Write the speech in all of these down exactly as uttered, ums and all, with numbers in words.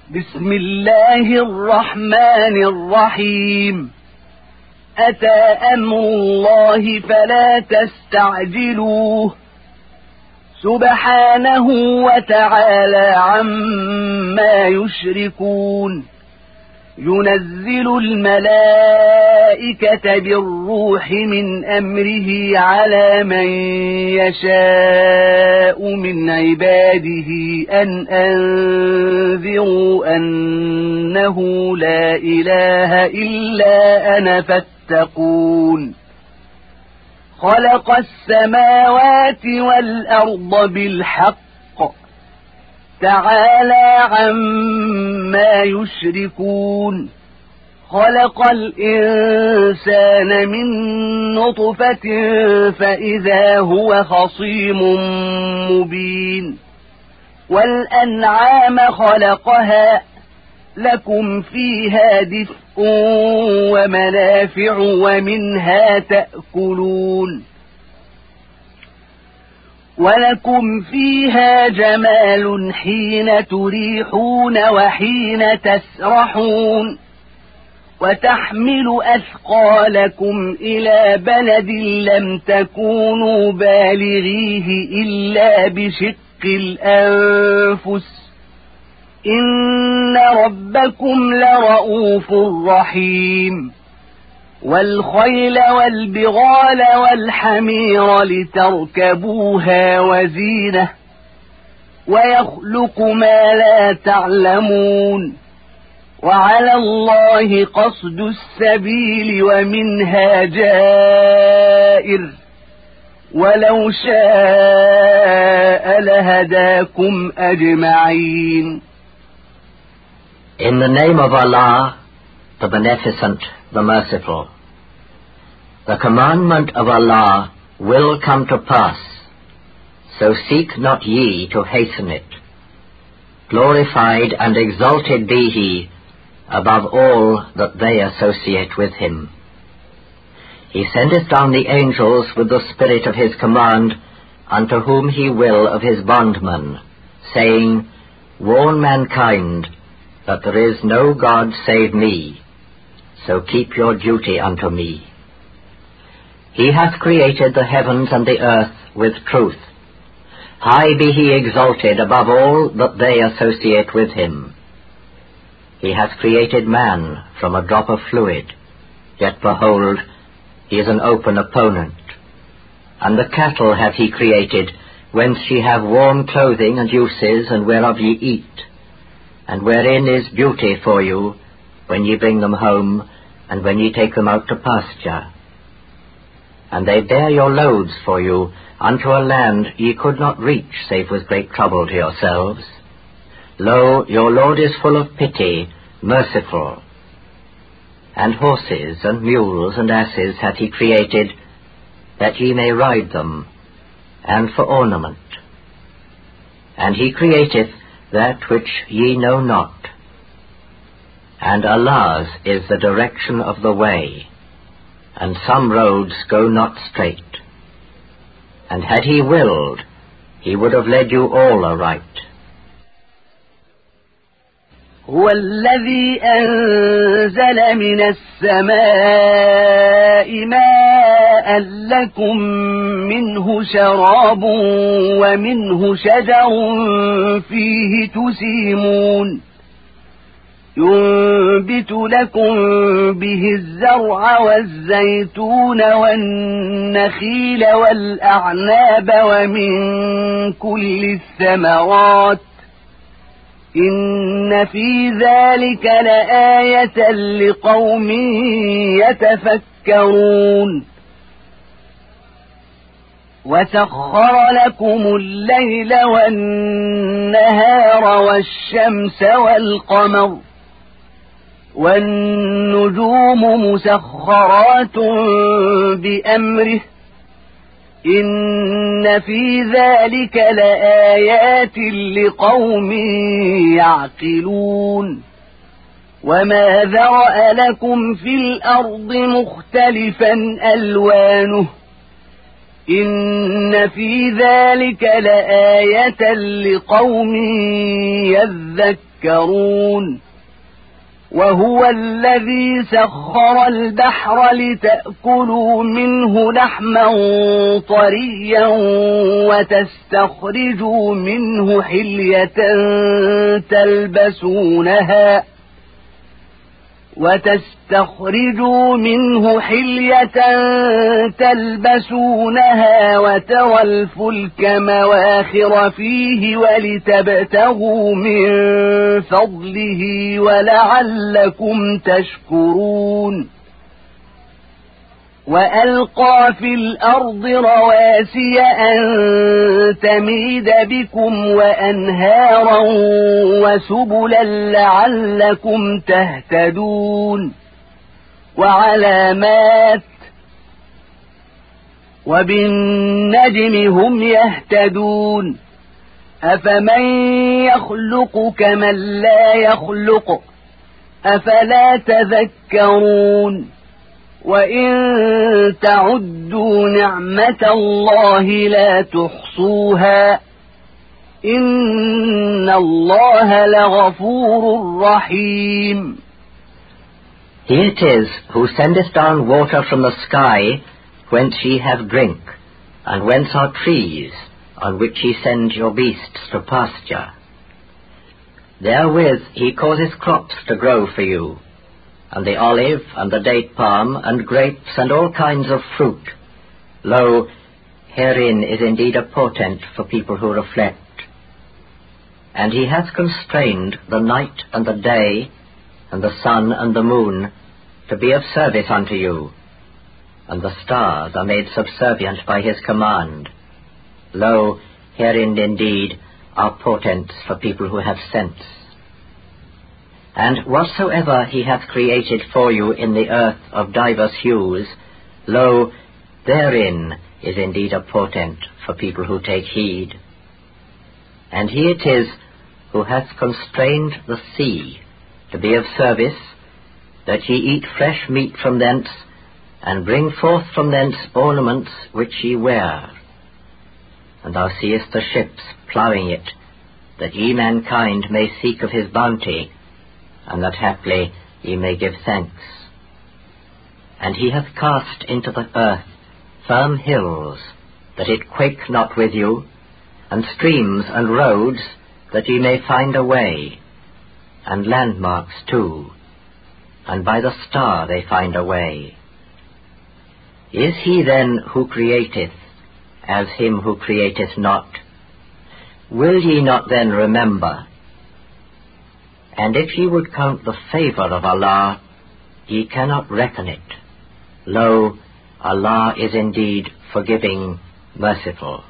بسم الله الرحمن الرحيم. أتى أمر الله فلا تستعجلوه سبحانه وتعالى عما يشركون. ينزل الملائكة بالروح من أمره على من يشاء من عباده أن أنذروا أنه لا إله إلا أنا فاتقون. خلق السماوات والأرض بالحق تعالى عما يشركون. خلق الإنسان من نطفة فإذا هو خصيم مبين. والأنعام خلقها لكم فيها دفء ومنافع ومنها تأكلون. ولكم فيها جمال حين تريحون وحين تسرحون. وتحمل أثقالكم إلى بلد لم تكونوا بالغيه إلا بشق الأنفس إن ربكم لرؤوف رحيم. والخيل والبغال والحمير لتركبوها وزينة ويخلق ما لا تعلمون. وعلى الله قصد السبيل ومنها جائر ولو شاء لهداكم أجمعين. In the name of Allah, the Beneficent, the Merciful. The commandment of Allah will come to pass, so seek not ye to hasten it. Glorified and exalted be He above all that they associate with Him. He sendeth down the angels with the spirit of His command unto whom He will of His bondmen, saying, Warn mankind that there is no God save me, so keep your duty unto me. He hath created the heavens and the earth with truth. High be He exalted above all that they associate with Him. He hath created man from a drop of fluid, yet behold, he is an open opponent. And the cattle hath He created, whence ye have warm clothing and uses, and whereof ye eat, and wherein is beauty for you, when ye bring them home, and when ye take them out to pasture. And they bear your loads for you unto a land ye could not reach, save with great trouble to yourselves. Lo, your Lord is full of pity, merciful. And horses and mules and asses hath He created, that ye may ride them, and for ornament. And He createth that which ye know not. And Allah's is the direction of the way, and some roads go not straight. And had He willed, He would have led you all aright. هو الذي أنزل من السماء ماء لكم منه شراب ومنه شجر فيه تسيمون. ينبت لكم به الزرع والزيتون والنخيل والأعناب ومن كل الثمرات إن في ذلك لآية لقوم يتفكرون. وسخر لكم الليل والنهار والشمس والقمر والنجوم مسخرات بأمره إن في ذلك لآيات لقوم يعقلون. وما ذرأ لكم في الأرض مختلفا ألوانه إن في ذلك لآية لقوم تذكرون وهو الذي سخر البحر لتأكلوا منه لحما طريا وتستخرجوا منه حلية تلبسونها وتستخرجوا منه حلية تلبسونها وترى الفلك مواخر فيه ولتبتغوا من فضله ولعلكم تشكرون وألقى في الأرض رواسي أن تميد بكم وأنهارا وسبلا لعلكم تهتدون وعلامات وبالنجم هم يهتدون أفمن يخلق كمن لا يخلق أفلا تذكرون وإن تعدوا نعمة الله لا تحصوها إن الله لغفور رحيم. He it is who sendeth down water from the sky, whence ye have drink, and whence are trees, on which ye send your beasts to pasture. Therewith he causes crops to grow for you, and the olive, and the date palm, and grapes, and all kinds of fruit. Lo, herein is indeed a portent for people who reflect. And he hath constrained the night and the day, and the sun and the moon, to be of service unto you, and the stars are made subservient by his command. Lo, herein indeed are portents for people who have sense. And whatsoever he hath created for you in the earth of divers hues, lo, therein is indeed a portent for people who take heed. And he it is who hath constrained the sea to be of service, that ye eat fresh meat from thence, and bring forth from thence ornaments which ye wear. And thou seest the ships ploughing it, that ye mankind may seek of his bounty, and that haply ye may give thanks. And he hath cast into the earth firm hills, that it quake not with you, and streams and roads, that ye may find a way, and landmarks too, and by the star they find a way. Is he then who createth, as him who createth not? Will ye not then remember? And if ye would count the favour of Allah, ye cannot reckon it. Lo, Allah is indeed forgiving, merciful.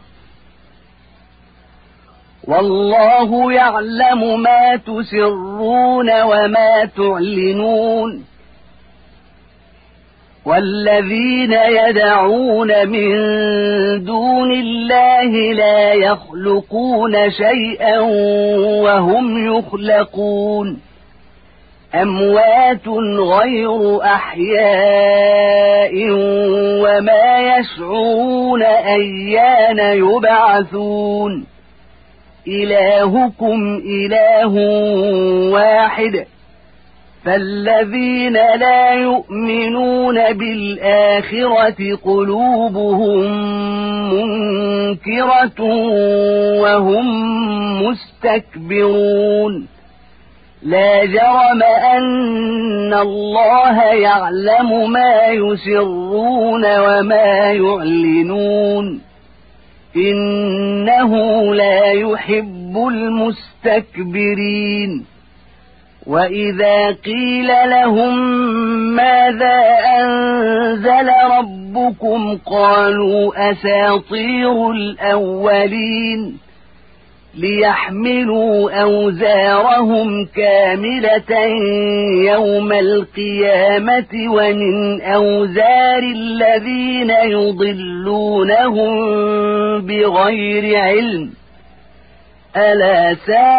والله يعلم ما تسرون وما تعلنون والذين يدعون من دون الله لا يخلقون شيئا وهم يخلقون أموات غير أحياء وما يشعرون أيان يبعثون إلهكم إله واحد فالذين لا يؤمنون بالآخرة قلوبهم منكرة وهم مستكبرون لا جرم أن الله يعلم ما يسرون وما يعلنون إنه لا يحب المستكبرين وإذا قيل لهم ماذا أنزل ربكم قالوا أساطير الأولين ليحملوا أوزارهم كاملة يوم القيامة ومن أوزار الذين يضلونهم بغير علم ألا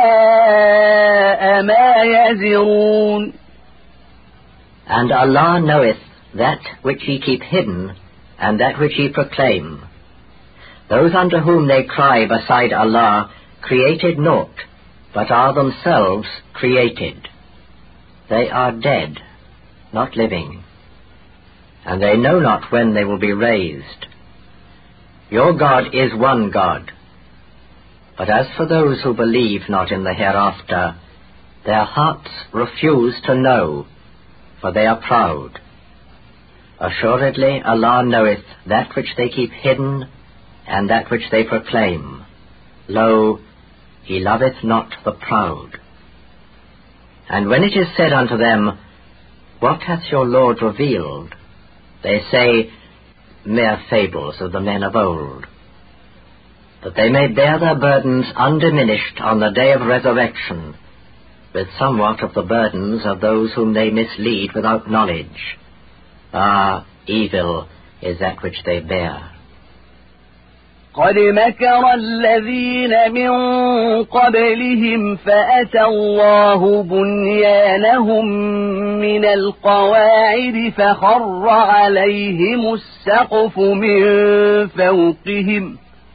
ساء ما يزرون. And Allah knoweth that which ye keep hidden and that which ye proclaim. Those unto whom they cry beside Allah created naught, but are themselves created. They are dead, not living, and they know not when they will be raised. Your God is one God. But as for those who believe not in the hereafter, their hearts refuse to know, for they are proud. Assuredly Allah knoweth that which they keep hidden, and that which they proclaim. Lo, He loveth not the proud. And when it is said unto them, What hath your Lord revealed? They say, Mere fables of the men of old, that they may bear their burdens undiminished on the day of resurrection, with somewhat of the burdens of those whom they mislead without knowledge. Ah, evil is that which they bear. قد مكر الذين من قبلهم فأتى الله بنيانهم من القواعد فخر عليهم السقف من فوقهم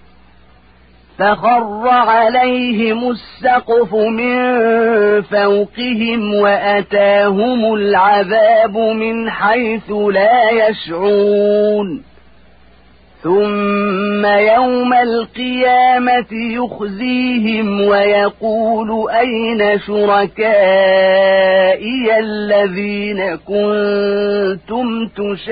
فخر عليهم السقف من فوقهم وأتاهم العذاب من حيث لا يشعرون ثم يوم القيامة يخزيهم ويقول أين شركائي الذين كنتم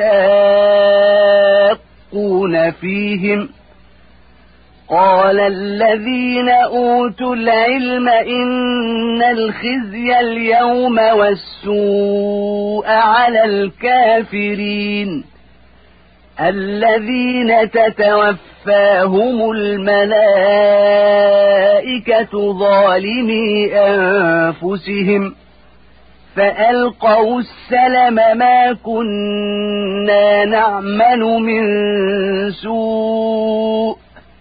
تشاقون فيهم قال الذين أوتوا العلم إن الخزي اليوم والسوء على الكافرين الذين تتوفاهم الملائكة ظالمي أنفسهم فألقوا السلم ما كنا نعمل من سوء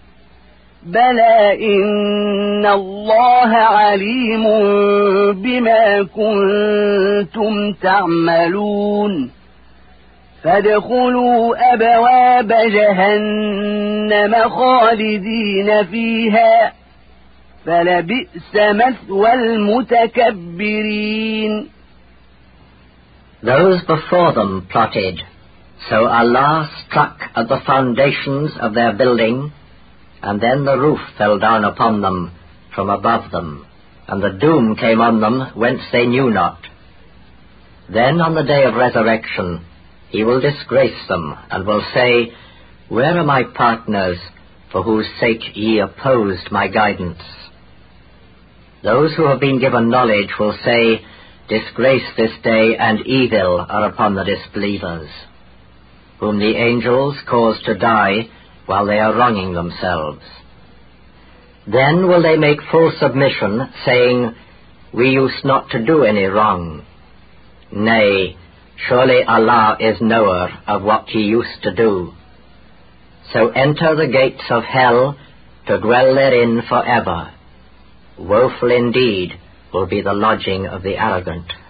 بلى إن الله عليم بما كنتم تعملون فادخلوا أبواب جهنم خالدين فيها فلبئس مثوى المتكبرين. Those before them plotted, so Allah struck at the foundations of their building, and then the roof fell down upon them from above them, and the doom came on them whence they knew not. Then on the day of resurrection He will disgrace them, and will say, Where are my partners, for whose sake ye opposed my guidance? Those who have been given knowledge will say, Disgrace this day and evil are upon the disbelievers, whom the angels cause to die while they are wronging themselves. Then will they make full submission, saying, We used not to do any wrong. Nay, surely Allah is knower of what ye used to do. So enter the gates of hell to dwell therein forever. Woeful indeed will be the lodging of the arrogant.